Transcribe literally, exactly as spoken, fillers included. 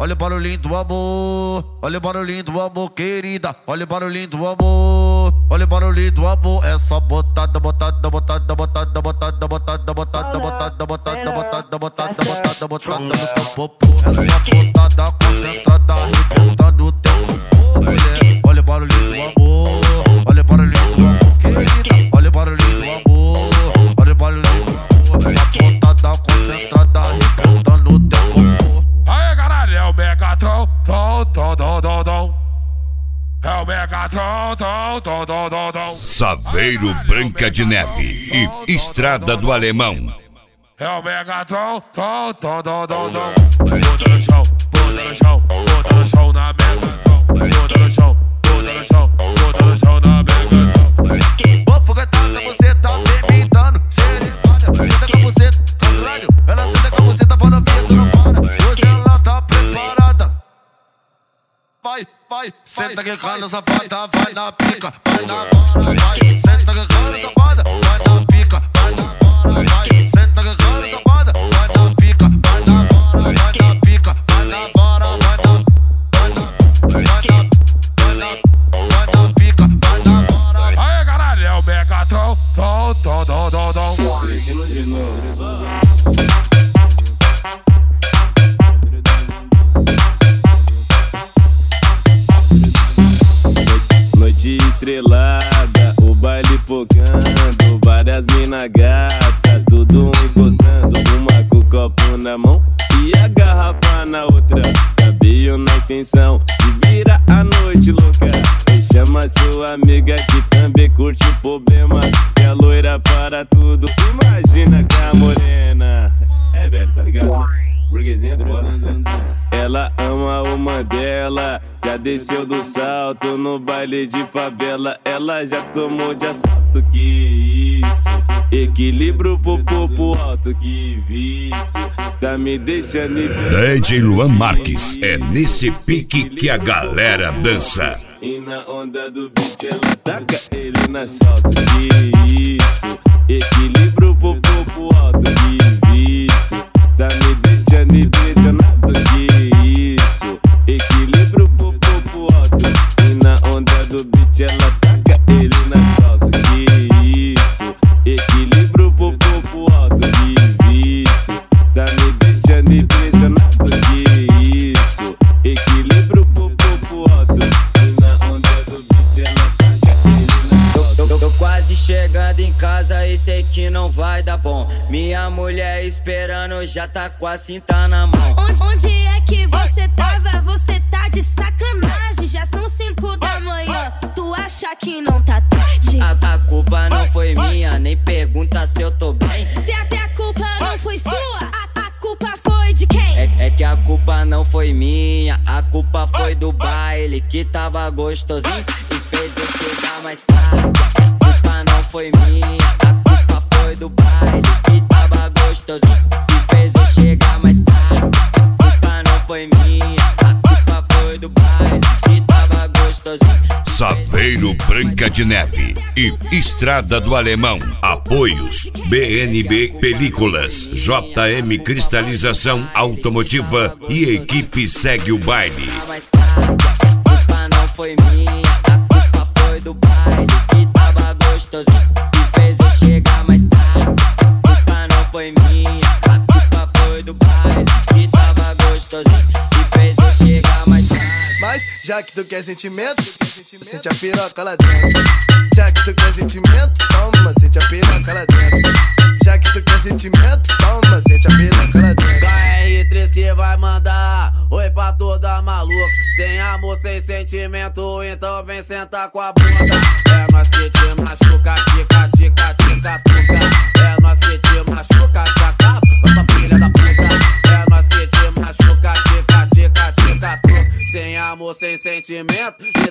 olha o barulhinho do amor. Olha o barulhinho do amor, querida. Olha o barulhinho do amor. Olha o barulhinho do amor. É só botada, botada, botada, botada, botada, botada, botada, botada, botada, botada, botada, botada, botada no teu popô. É só botada concentrada, arrebentando o teu popô, mulher. Olha o barulhinho do amor. Olha o barulhinho do amor, querida. Olha o barulhinho do amor. Olha o barulhinho do amor. Essa botada concentrada, arrebentando o teu popô. Aê, caralho, é o Megatron, tom, tom, tom, tom, tom. É o Megatron, tom, tom, tom, tom, tom. Saveiro Branca de Neve e Estrada do Alemão. É o Megatron, tom, tom, tom, tom, tom. Bota no chão, bota no chão, bota no chão na Megatron. Bota no chão, bota no chão, bota no chão na Megatron. Vou foguetada, você tá me dando serenada. Senta com você, contrário. Ela senta com você, tá falando via, tu não para. Hoje ela tá preparada. Vai, vai, senta que cana, safada, vai na pica, vai na vara, vai. Senta que cana, safada, vai na pica, vai na vara, vai. Senta que cana, safada, vai na pica, vai na vara, vai na pica, vai na vara, vai na, vai na, vai na, vai na, vai na pica, vai na vara. Aê, caralho, é o Megatron, tom, tom, tom, tom, tom. Noite estrelada, o baile pocando, várias mina gata, tudo encostando, uma com o copo na mão e a garrafa na outra. Cabelo na intenção de virar a noite louca. E chama sua amiga que também curte o problema, que a loira para tudo, imagina com a morena. É velho, tá ligado? Burguesinha foda. Ela ama o Mandela, já desceu do salto no baile de favela. Ela já tomou de assalto, que isso. Equilíbrio pro popo alto, que vício. Tá me deixando D J Luan Marques, é nesse pique que a galera dança. E na onda do beat ela taca ele na salto, que isso. Equilíbrio pro popo alto, que vício. Tá me deixando impressionado, que isso. Equilíbrio pro popo alto. E na onda do beat ela taca ele na salto, que isso. Equilíbrio pro popo alto, que vício. Tá me deixando impressionado, que isso. Equilíbrio pro popo alto. E na onda do beat ela taca ele na salto. Tô, tô quase chegando em casa e sei que não vai dar bom. Minha mulher esperando, já tá com a cinta na mão. Onde, onde é que você tava? Você tá de sacanagem. Já são cinco da manhã, tu acha que não tá tarde? A, a culpa não foi minha, nem pergunta se eu tô bem. Até, até a culpa não foi sua, a, a culpa foi de quem? É, é que a culpa não foi minha, a culpa foi do baile, que tava gostosinho e fez eu chegar mais tarde. A culpa não foi minha, a culpa foi do baile, que tava gostosinho e fez eu chegar mais tarde. A culpa não foi minha, a culpa foi do baile, que tava gostosinho. Saveiro Branca de Neve e Estrada do Alemão. Apoios B N B Películas, J M Cristalização Automotiva e equipe Segue o Baile. A culpa não foi minha, a culpa foi do baile, que tava gostosinho e fez eu chegar mais tarde. A culpa não foi minha, a culpa foi do baile, que tava gostosinho e fez eu chegar mais tarde. Mas já que tu quer sentimento, sente a piroca lá dentro. Já que tu quer sentimento, toma, sente a piroca lá dentro. Já que tu quer sentimento, toma, sente a piroca lá dentro. K R três que vai mandar oi pra toda maluca. Sem amor, sem sentimento, então vem sentar com a bunda. É nós que te machuca, tica, tica, tica, tuca. É nós que te machuca, te acaba, nossa filha da puta. É nós que te machuca, tica, tica, tica, tuca. Sem amor, sem sentimento,